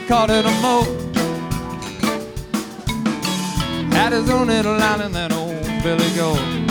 called it a moat. Had his own little line in that old Billy Goat.